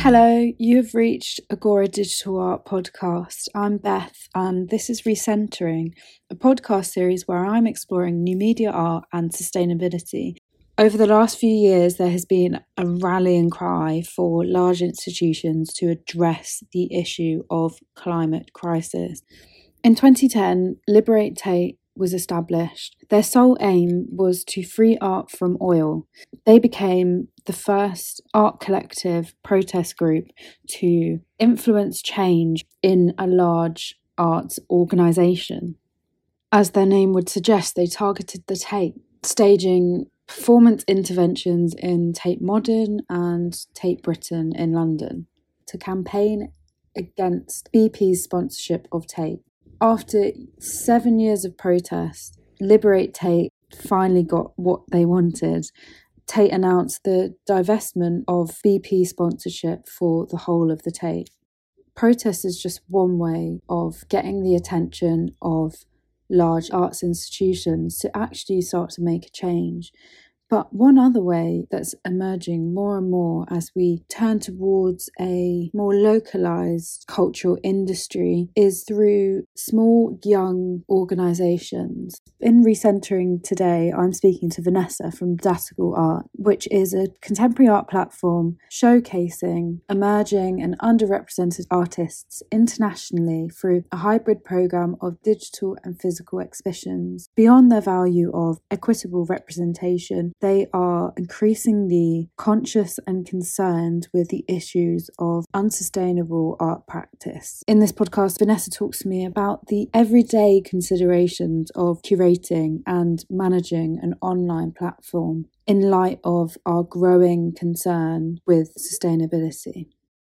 Hello, you have reached Agora Digital Art Podcast. I'm Beth, and this is Recentering, a podcast series where I'm exploring new media art and sustainability. Over the last few years, there has been a rallying cry for large institutions to address the issue of climate crisis. In 2010, Liberate Tate was established. Their sole aim was to free art from oil. They became the first art collective protest group to influence change in a large arts organisation. As their name would suggest, they targeted the Tate, staging performance interventions in Tate Modern and Tate Britain in London to campaign against BP's sponsorship of Tate. After 7 years of protest, Liberate Tate finally got what they wanted. Tate announced the divestment of BP sponsorship for the whole of the Tate. Protest is just one way of getting the attention of large arts institutions to actually start to make a change. But one other way that's emerging more and more as we turn towards a more localised cultural industry is through small, young organisations. In Recentering today, I'm speaking to Vanessa from Datigal Art, which is a contemporary art platform showcasing emerging and underrepresented artists internationally through a hybrid programme of digital and physical exhibitions. Beyond their value of equitable representation, they are increasingly conscious and concerned with the issues of unsustainable art practice. In this podcast, Vanessa talks to me about the everyday considerations of curating and managing an online platform in light of our growing concern with sustainability.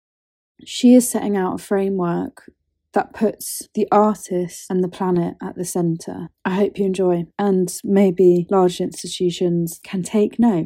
She is setting out a framework that puts the artist and the planet at the centre. I hope you enjoy, and maybe large institutions can take note.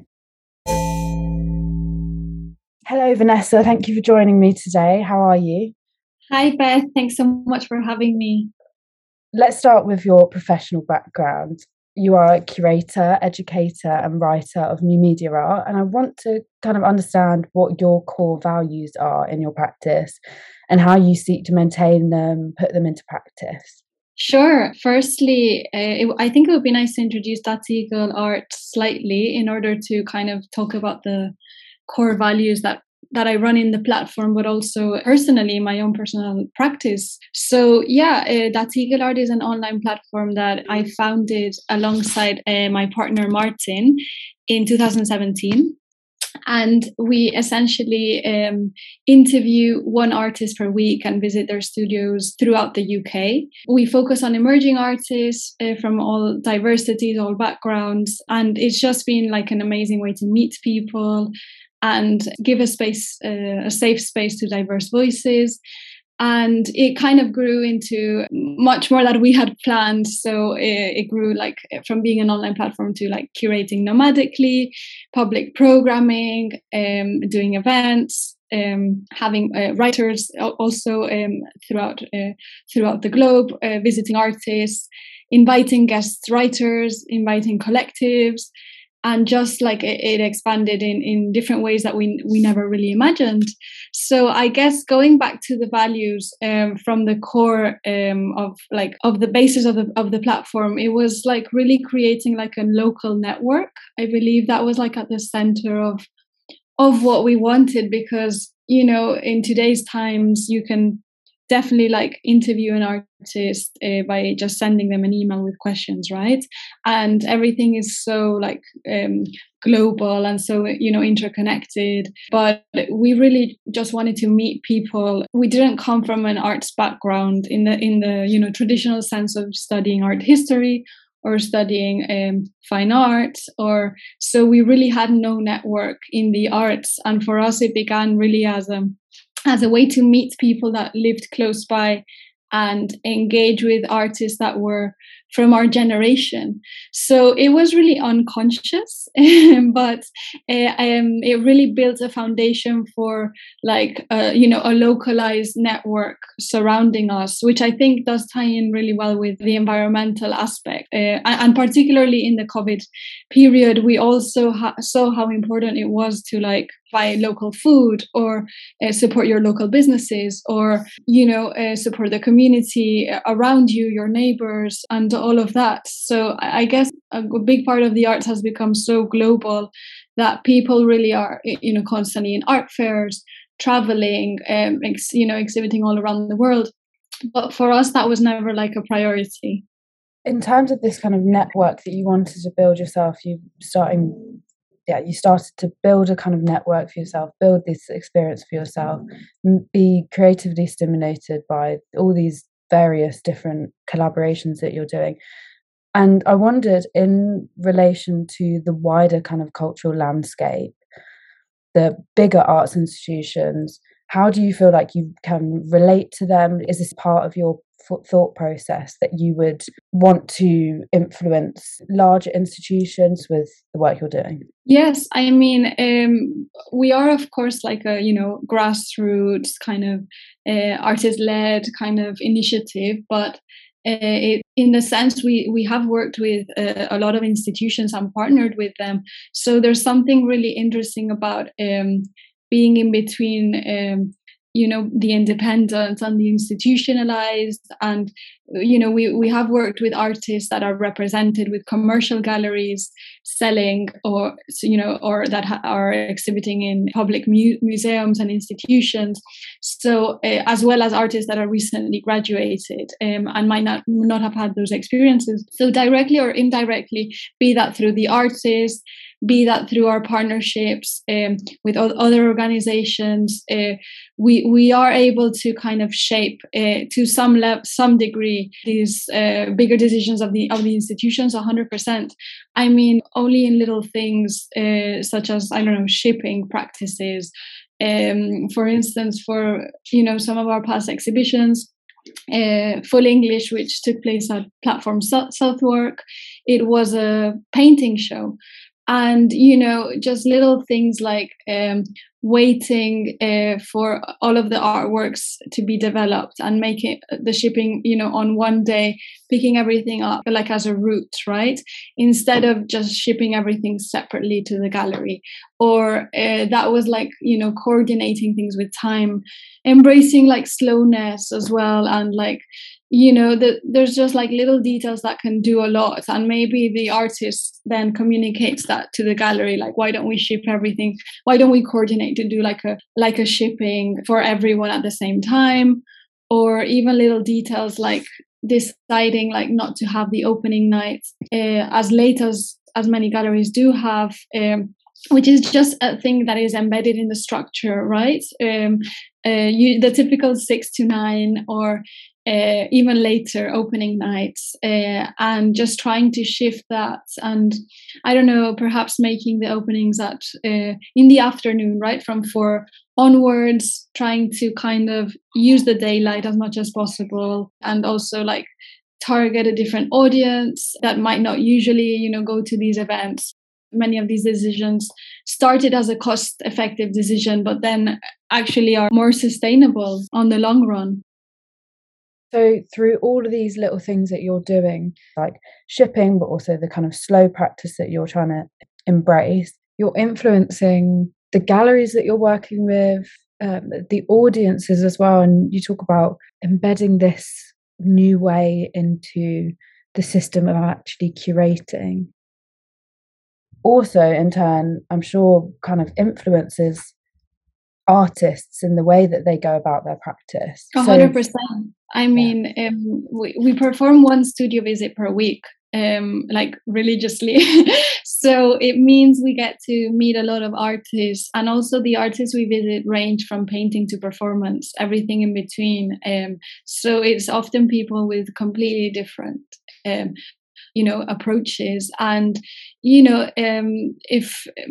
Hello, Vanessa. Thank you for joining me today. How are you? Hi, Beth. Thanks so much for having me. Let's start with your professional background. You are a curator, educator, and writer of new media art, and I want to kind of understand what your core values are in your practice and how you seek to maintain them, put them into practice. Sure. Firstly, I think it would be nice to introduce Datigal Art slightly in order to kind of talk about the core values that I run in the platform, but also personally, my own personal practice. So Datigal Art is an online platform that I founded alongside my partner Martin in 2017. And we essentially interview one artist per week and visit their studios throughout the UK. We focus on emerging artists from all diversities, all backgrounds. And it's just been like an amazing way to meet people and give a space, a safe space to diverse voices. And it kind of grew into much more that we had planned. So it grew like from being an online platform to like curating nomadically, public programming, doing events, having writers also throughout the globe, visiting artists, inviting guest writers, inviting collectives. And just like it expanded in different ways that we never really imagined. So I guess going back to the values from the core of the basis of the platform, it was like really creating like a local network. I believe that was like at the center of what we wanted, because in today's times you can definitely like interview an artist by just sending them an email with questions, right? And everything is so like global and so interconnected. But we really just wanted to meet people. We didn't come from an arts background in the traditional sense of studying art history or studying fine arts, or so we really had no network in the arts. And for us, it began really as a way to meet people that lived close by and engage with artists that were from our generation. So it was really unconscious, but it really built a foundation for like a localized network surrounding us, which I think does tie in really well with the environmental aspect, and particularly in the COVID period, we also saw how important it was to like buy local food, or support your local businesses, or support the community around you, your neighbors, and all of that. So I guess a big part of the arts has become so global that people really are constantly in art fairs, traveling, exhibiting all around the world. But for us, that was never like a priority. In terms of this kind of network that you wanted to build yourself, you started to build a kind of network for yourself, build this experience for yourself, be creatively stimulated by all these various different collaborations that you're doing. And I wondered, in relation to the wider kind of cultural landscape, the bigger arts institutions, how do you feel like you can relate to them? Is this part of your thought process that you would want to influence larger institutions with the work you're doing? Yes, I mean, we are of course like a grassroots kind of artist-led kind of initiative, but in the sense we have worked with a lot of institutions and partnered with them. So there's something really interesting about being in between the independent and the institutionalized. And we have worked with artists that are represented with commercial galleries selling, or that are exhibiting in public museums and institutions. So as well as artists that are recently graduated and might not have had those experiences. So directly or indirectly, be that through the artists, be that through our partnerships with other organizations, we are able to kind of shape to some degree these bigger decisions of the institutions 100%. I mean, only in little things such as, I don't know, shipping practices. For instance, for some of our past exhibitions, Full English, which took place at Platform Southwark, it was a painting show. And just little things like waiting for all of the artworks to be developed and making the shipping on one day, picking everything up like as a route, right, instead of just shipping everything separately to the gallery. Or that was like coordinating things with time, embracing like slowness as well, and like there's just like little details that can do a lot. And maybe the artist then communicates that to the gallery, like, why don't we ship everything, why don't we coordinate to do like a shipping for everyone at the same time. Or even little details like deciding like not to have the opening night as late as many galleries do have, which is just a thing that is embedded in the structure, right? The typical 6 to 9 or even later opening nights, and just trying to shift that. And I don't know, perhaps making the openings at in the afternoon, right, from 4 onwards, trying to kind of use the daylight as much as possible, and also like target a different audience that might not usually go to these events. Many of these decisions started as a cost-effective decision, but then actually are more sustainable on the long run. So through all of these little things that you're doing, like shipping, but also the kind of slow practice that you're trying to embrace, you're influencing the galleries that you're working with, the audiences as well. And you talk about embedding this new way into the system of actually curating. Also, in turn, I'm sure kind of influences artists in the way that they go about their practice. 100%. I mean, we perform 1 studio visit per week, like religiously. So it means we get to meet a lot of artists, and also the artists we visit range from painting to performance, everything in between. So it's often people with completely different approaches. And if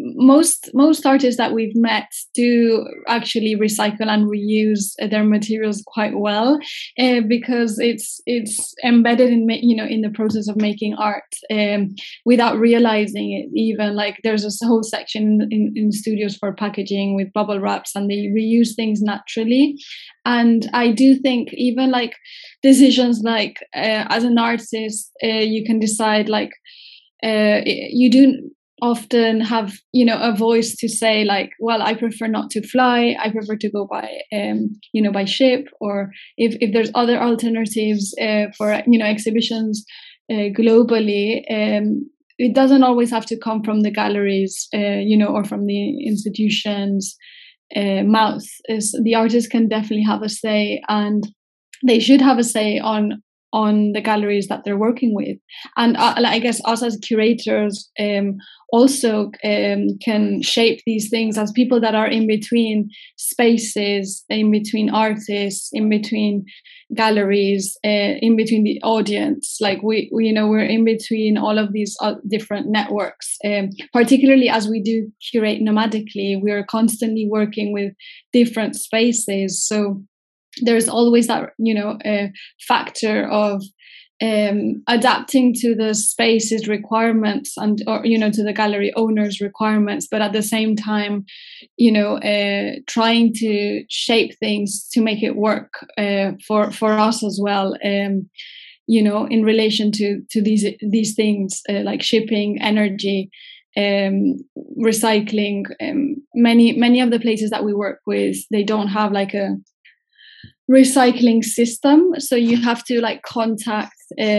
most artists that we've met do actually recycle and reuse their materials quite well, because it's embedded in in the process of making art, without realizing it. Even like there's a whole section in studios for packaging with bubble wraps, and they reuse things naturally. And I do think even like decisions like as an artist, you can decide like you do often have a voice to say like, well, I prefer not to fly, I prefer to go by by ship, or if there's other alternatives for exhibitions globally, it doesn't always have to come from the galleries or from the institutions mouth. Is the artist can definitely have a say, and they should have a say on the galleries that they're working with. And I guess us as curators also can shape these things as people that are in between spaces, in between artists, in between galleries, in between the audience. Like we're in between all of these different networks, particularly as we do curate nomadically. We are constantly working with different spaces, so there's always that factor of adapting to the space's requirements or to the gallery owner's requirements, but at the same time trying to shape things to make it work for us as well, in relation to these things like shipping, energy, recycling. Many of the places that we work with, they don't have like a recycling system, so you have to like contact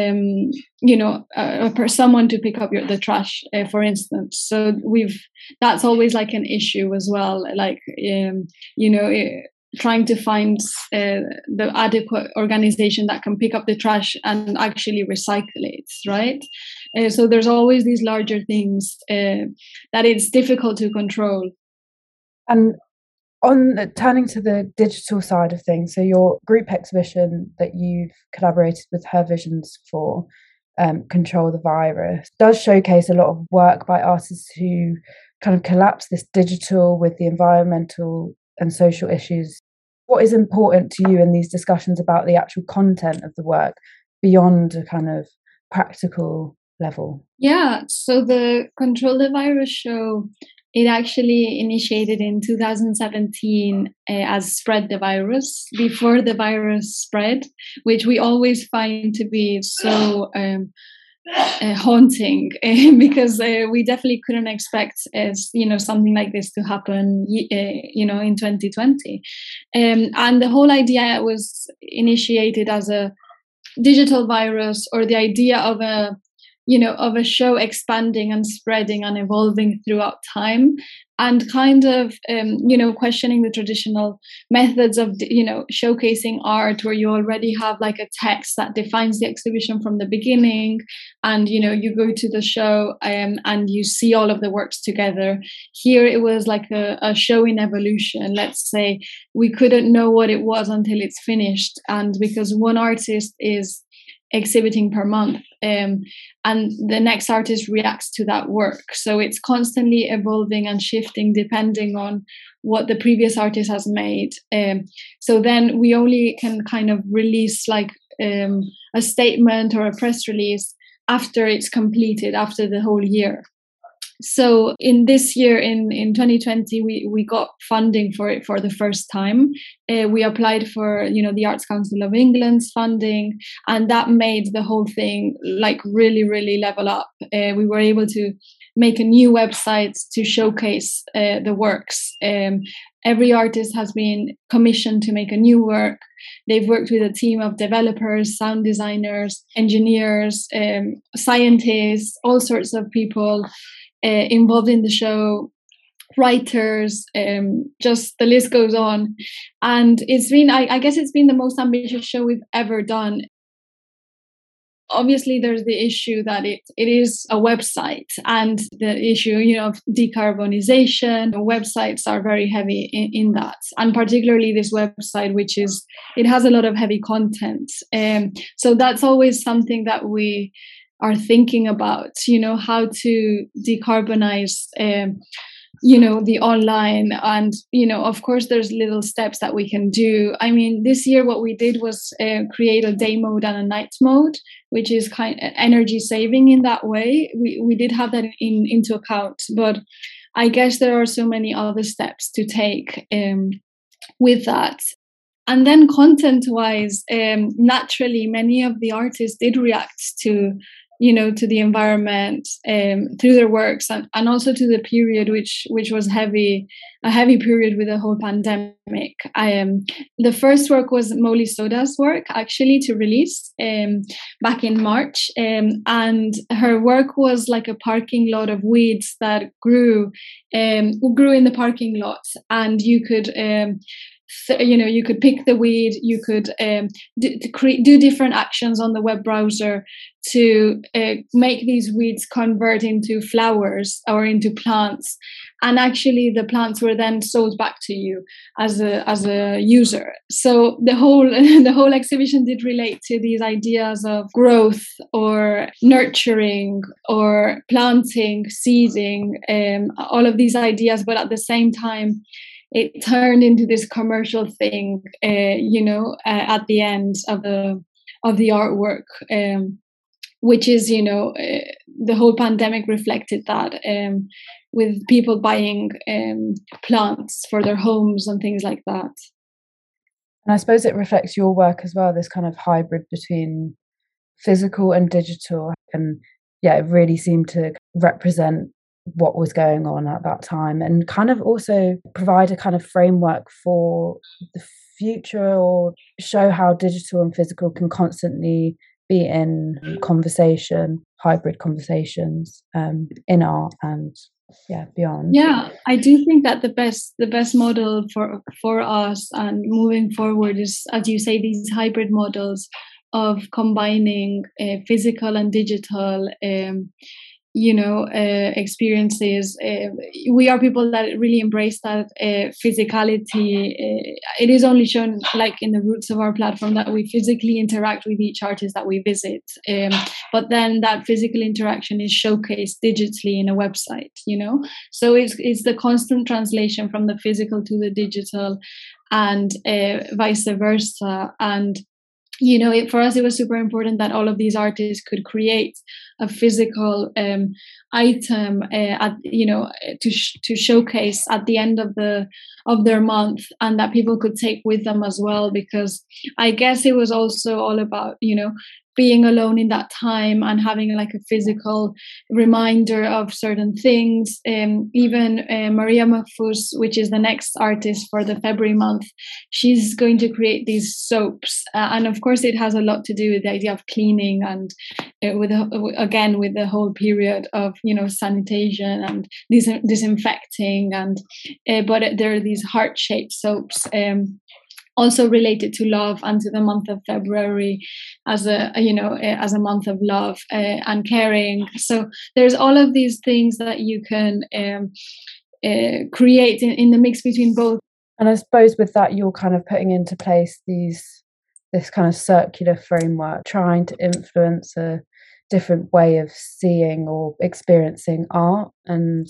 someone to pick up the trash, for instance. So that's always like an issue as well, like trying to find the adequate organization that can pick up the trash and actually recycle it, right? So there's always these larger things that it's difficult to control. And on turning to the digital side of things, so your group exhibition that you've collaborated with Her Visions for, Control the Virus, does showcase a lot of work by artists who kind of collapse this digital with the environmental and social issues. What is important to you in these discussions about the actual content of the work beyond a kind of practical level? Yeah, so the Control the Virus show, it actually initiated in 2017 as Spread the Virus, before the virus spread, which we always find to be so haunting, because we definitely couldn't expect something like this to happen in 2020. And the whole idea was initiated as a digital virus, or the idea of a show expanding and spreading and evolving throughout time, and kind of questioning the traditional methods of showcasing art, where you already have like a text that defines the exhibition from the beginning, and you go to the show and you see all of the works together. Here it was like a show in evolution, let's say. We couldn't know what it was until it's finished, and because one artist is exhibiting per month, and the next artist reacts to that work, so it's constantly evolving and shifting depending on what the previous artist has made. So then we only can kind of release like a statement or a press release after it's completed, after the whole year. So in this year, in 2020, we got funding for it for the first time. We applied for the Arts Council of England's funding, and that made the whole thing like really, really level up. We were able to make a new website to showcase the works. Every artist has been commissioned to make a new work. They've worked with a team of developers, sound designers, engineers, scientists, all sorts of people involved in the show, writers, just the list goes on. And it's been, I guess it's been the most ambitious show we've ever done. Obviously, there's the issue that it is a website, and the issue, of decarbonization. Websites are very heavy in that, and particularly this website, it has a lot of heavy content. So that's always something that we are thinking about, how to decarbonize the online. And of course there's little steps that we can do. I mean, this year what we did was create a day mode and a night mode, which is kind of energy saving in that way. We did have that into account, but I guess there are so many other steps to take with that. And then content wise, naturally many of the artists did react to the environment through their works, and also to the period, which was a heavy period with the whole pandemic. The first work was Molly Soda's work, actually, to release back in March, and her work was like a parking lot of weeds that grew in the parking lot, and you could you could pick the weed, you could do different actions on the web browser to make these weeds convert into flowers or into plants, and actually the plants were then sold back to you as a user. So the whole exhibition did relate to these ideas of growth or nurturing or planting, seeding, all of these ideas, but at the same time it turned into this commercial thing, at the end of the artwork, which is, the whole pandemic reflected that, with people buying plants for their homes and things like that. And I suppose it reflects your work as well, this kind of hybrid between physical and digital. And yeah, it really seemed to represent what was going on at that time, and kind of also provide a kind of framework for the future, or show how digital and physical can constantly be in conversation, hybrid conversations, in art and beyond. Yeah, I do think that the best model for us and moving forward is, as you say, these hybrid models of combining physical and digital experiences. We are people that really embrace that physicality. It is only shown like in the roots of our platform that we physically interact with each artist that we visit, but then that physical interaction is showcased digitally in a website, so it's the constant translation from the physical to the digital, and vice versa. And for us, it was super important that all of these artists could create a physical item to showcase at the end of their month, and that people could take with them as well. Because I guess it was also all about being alone in that time and having like a physical reminder of certain things. Even Maria Mahfouz, which is the next artist for the February month, she's going to create these soaps, and of course it has a lot to do with the idea of cleaning and with the whole period of sanitation and disinfecting, and but there are these heart-shaped soaps, also related to love and to the month of February as a month of love and caring. So there's all of these things that you can create in the mix between both. And I suppose with that, you're kind of putting into place this kind of circular framework, trying to influence a different way of seeing or experiencing art. And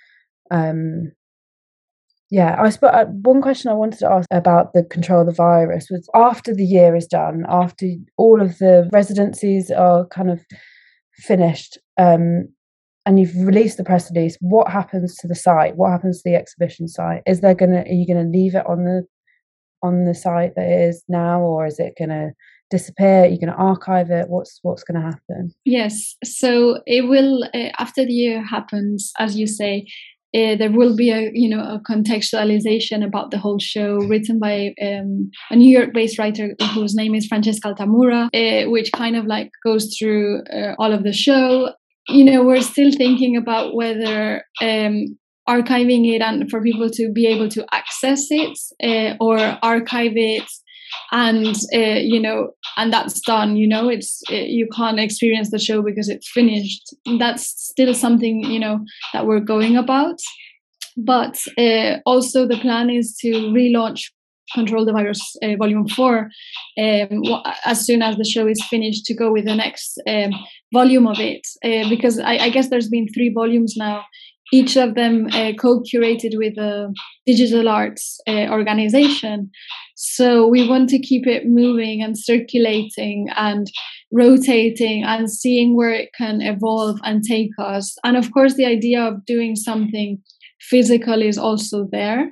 I suppose one question I wanted to ask about the Control of the Virus was, after the year is done, after all of the residencies are kind of finished, and you've released the press release, what happens to the site? What happens to the exhibition site? Are you going to leave it on the site that it is now, or is it going to disappear? Are you going to archive it? What's going to happen? Yes, so it will, after the year happens, as you say, there will be a contextualization about the whole show, written by a New York-based writer whose name is Francesca Altamura, which kind of like goes through all of the show. We're still thinking about whether archiving it and for people to be able to access it, or archive it and and that's done. It's you can't experience the show because it's finished. That's still something that we're going about, but also the plan is to relaunch Control the Virus Volume 4 as soon as the show is finished, to go with the next volume of it, because I guess there's been 3 volumes now each of them co-curated with a digital arts organization. So we want to keep it moving and circulating and rotating and seeing where it can evolve and take us. And of course, the idea of doing something physical is also there.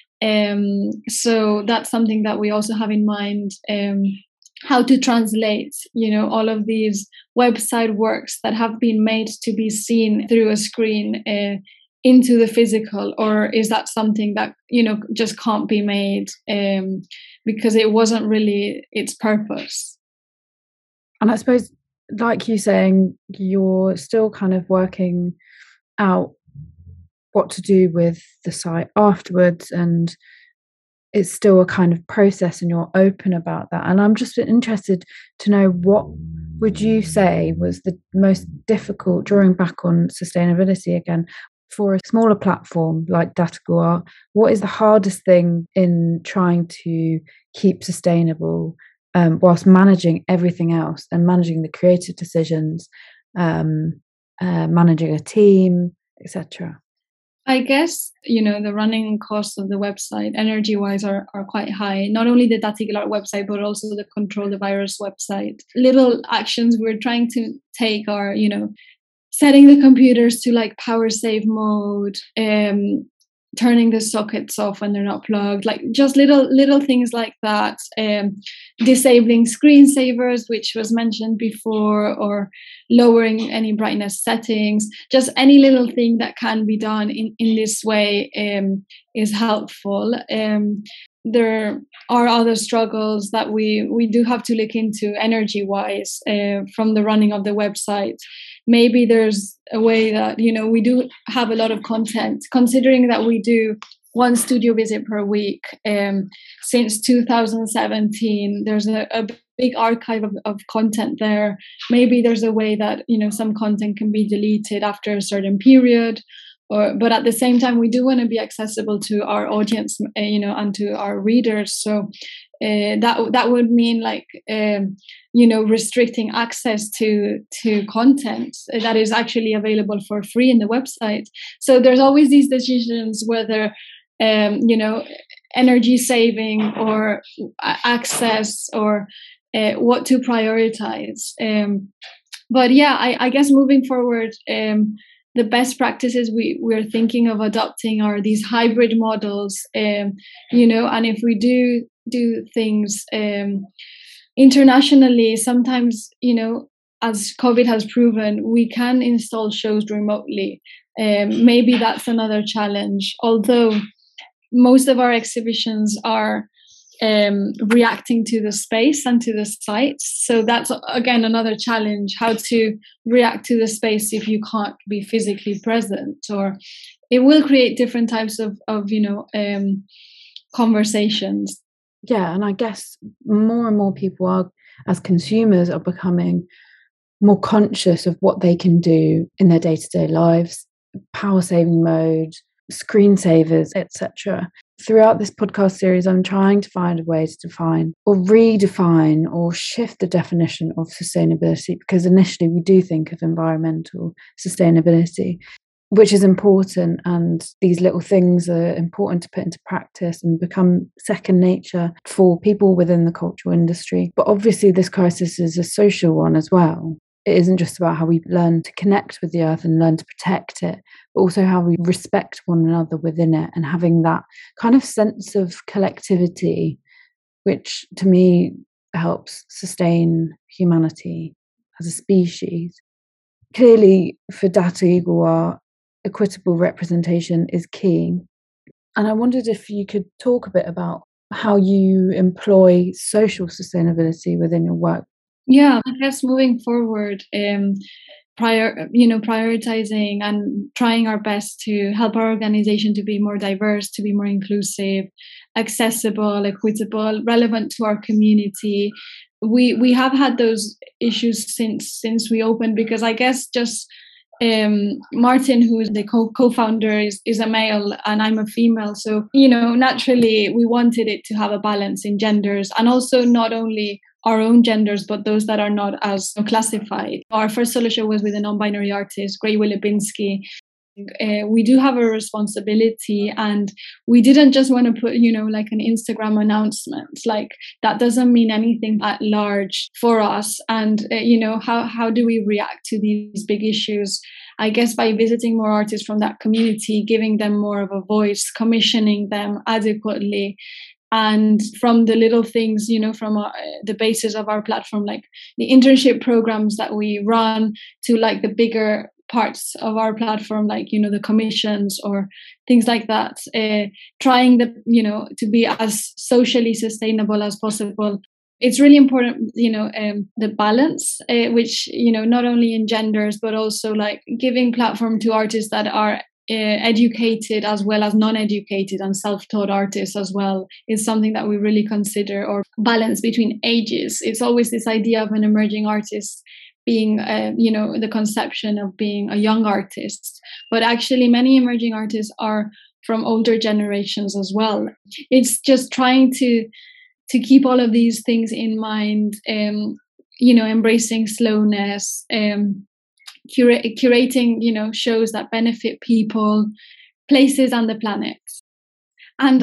So that's something that we also have in mind, how to translate, all of these website works that have been made to be seen through a screen into the physical, or is that something that, just can't be made because it wasn't really its purpose? And I suppose, like you saying, you're still kind of working out what to do with the site afterwards, and it's still a kind of process, and you're open about that. And I'm just interested to know, what would you say was the most difficult, drawing back on sustainability again, for a smaller platform like Data what is the hardest thing in trying to keep sustainable whilst managing everything else and managing the creative decisions, managing a team, etc.? I guess, the running costs of the website, energy-wise, are quite high. Not only the Data website, but also the Control the Virus website. Little actions we're trying to take are, setting the computers to like power save mode, turning the sockets off when they're not plugged, like just little things like that. Disabling screensavers, which was mentioned before, or lowering any brightness settings. Just any little thing that can be done in this way is helpful. There are other struggles that we do have to look into energy-wise from the running of the website. Maybe there's a way that, we do have a lot of content, considering that we do one studio visit per week since 2017. There's a big archive of content there. Maybe there's a way that, some content can be deleted after a certain period. But at the same time, we do want to be accessible to our audience, and to our readers. So that would mean restricting access to content that is actually available for free in the website. So there's always these decisions, whether energy saving or access, or what to prioritize. But yeah, I guess moving forward, the best practices we're thinking of adopting are these hybrid models, and if we do things internationally, sometimes, as COVID has proven, we can install shows remotely. Maybe that's another challenge, although most of our exhibitions are reacting to the space and to the sites. So that's again another challenge, how to react to the space if you can't be physically present, or it will create different types of conversations. Yeah, and I guess more and more people are, as consumers, are becoming more conscious of what they can do in their day-to-day lives, power saving mode, screensavers, etc. Throughout this podcast series, I'm trying to find a way to define or redefine or shift the definition of sustainability, because initially we do think of environmental sustainability, which is important, and these little things are important to put into practice and become second nature for people within the cultural industry. But obviously this crisis is a social one as well. It isn't just about how we learn to connect with the earth and learn to protect it, but also how we respect one another within it, and having that kind of sense of collectivity, which to me helps sustain humanity as a species. Clearly, for Data Eagle Art, equitable representation is key. And I wondered if you could talk a bit about how you employ social sustainability within your work. Yeah, I guess moving forward, prioritizing and trying our best to help our organization to be more diverse, to be more inclusive, accessible, equitable, relevant to our community. We have had those issues since we opened, because I guess just Martin, who is the co-founder, is a male and I'm a female. So, naturally we wanted it to have a balance in genders, and also not only our own genders, but those that are not as classified. Our first solo show was with a non-binary artist, Gray Wilibinski. we do have a responsibility, and we didn't just want to put, like an Instagram announcement. Like, that doesn't mean anything at large for us. And how do we react to these big issues? I guess by visiting more artists from that community, giving them more of a voice, commissioning them adequately, and from the little things, from the basis of our platform, like the internship programs that we run, to like the bigger parts of our platform, like the commissions or things like that, trying to be as socially sustainable as possible. It's really important, the balance, which not only engenders, but also like giving platform to artists that are educated as well as non-educated and self-taught artists as well, is something that we really consider. Or balance between ages. It's always this idea of an emerging artist being the conception of being a young artist, but actually many emerging artists are from older generations as well. It's just trying to keep all of these things in mind, embracing slowness, curating shows that benefit people, places, and the planet. And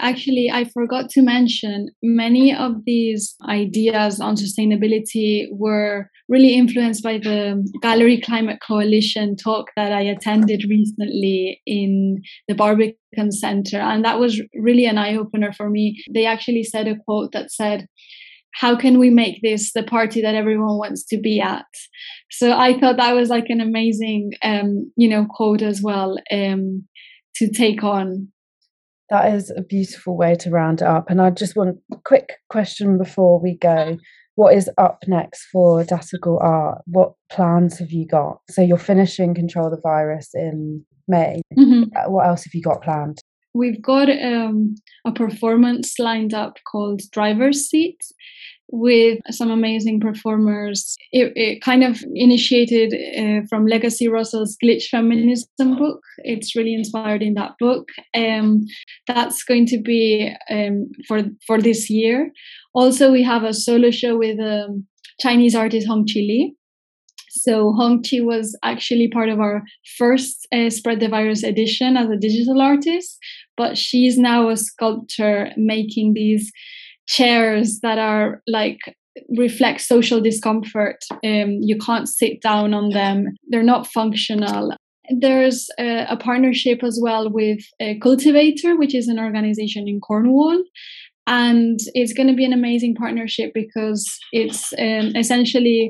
I forgot to mention, many of these ideas on sustainability were really influenced by the Gallery Climate Coalition talk that I attended recently in the Barbican Centre. And that was really an eye-opener for me. They actually said a quote that said, "How can we make this the party that everyone wants to be at?" So I thought that was like an amazing, quote as well, to take on. That is a beautiful way to round it up. And I just want a quick question before we go. What is up next for Dattegul Art? What plans have you got? So you're finishing Control the Virus in May. Mm-hmm. What else have you got planned? We've got a performance lined up called Driver's Seat, with some amazing performers. It kind of initiated from Legacy Russell's Glitch Feminism book. It's really inspired in that book. That's going to be for this year. Also, we have a solo show with Chinese artist Hong Chi Li. So Hong Chi was actually part of our first Spread the Virus edition as a digital artist, but she's now a sculptor making these chairs that are like reflect social discomfort. You can't sit down on them. They're not functional. There's a partnership as well with Cultivator, which is an organization in Cornwall. And it's going to be an amazing partnership because it's essentially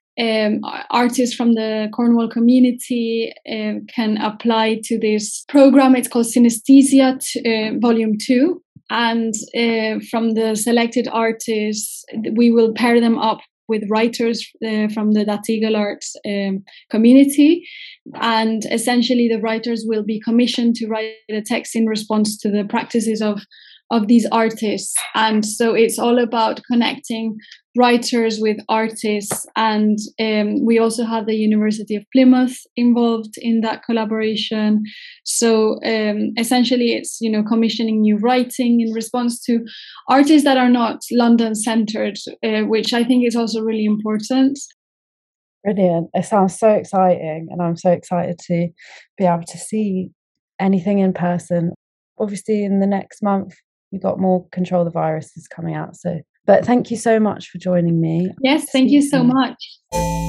artists from the Cornwall community can apply to this program. It's called Synesthesia Volume 2. And from the selected artists, we will pair them up with writers from the Dattegul Arts community. And essentially, the writers will be commissioned to write a text in response to the practices of these artists. And so it's all about connecting writers with artists. And we also have the University of Plymouth involved in that collaboration. So essentially it's, commissioning new writing in response to artists that are not London centered, which I think is also really important. Brilliant. It sounds so exciting. And I'm so excited to be able to see anything in person. Obviously in the next month, you've got more Control the Viruses coming out. But thank you so much for joining me. Yes, thank you so much.